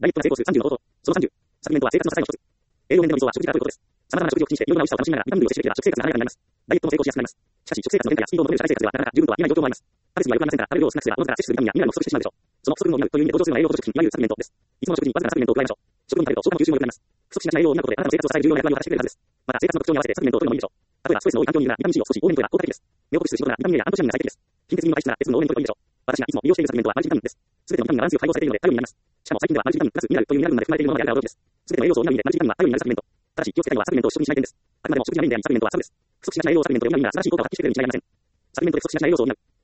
ダイエットが成功数30のこと。その30。サプリメントは生活の支えの一つ。栄養面での理想は食事から取ることです。様々な食事を口にして、いろいろな美味しさを楽しみながら、ビタミン類を摂取できれば食生活が華やかになります。ダイエットも成功しやすくなります。しかし、食生活の変化やスピードを求める社会生活では、なかなか十分とは言えない状況もあります。ある日にはよくありませんから、食べる量を少なくすれば、おのずから摂取するビタミンやミネラルも不足してしまうでしょう。その不足分を補うという意味で登場するのが栄養補助品、いわゆるサプリメントです。いつもの食事にわずかなサプリメントを加えましょう。食分を食べると消化の吸収も良くなります。不足しがちな栄養を補うことで、あなたの生活を支える重要な役割を果たしてくれるはずです。また、生活の特徴に合わせてサプリメントを取るのもいいでしょう。例えば、ストレスの多い環境にいるなら、ビタミン C を少し多めに取るが効果的です。目を酷使する仕事なら、ビタミン A やアントシアニンが最適です。貧血に向かいしたら、鉄分を多めに取るのもいいでしょう。私がいつも利用しているサプリメントはマルチビタミンです。すべてのビタミンがバランスよく配合されているので、頼りになります。しかも最近ではマルチビタミンプラスミネラルというミネラル群まで含まれているものがあるから驚きです。すべての栄養素をミネラルでマルチビタミンは頼りになるサプリメント。ただし、気をつけたいのはサプリメントを主食にしない点です。あくまでも食事がメインであり、サプリメントはサブです。不足しがちな栄養をサプリメントで補うには、正しい効果を発揮してくれるに違いありません。サプリメントで不足しがちな栄養素を補う。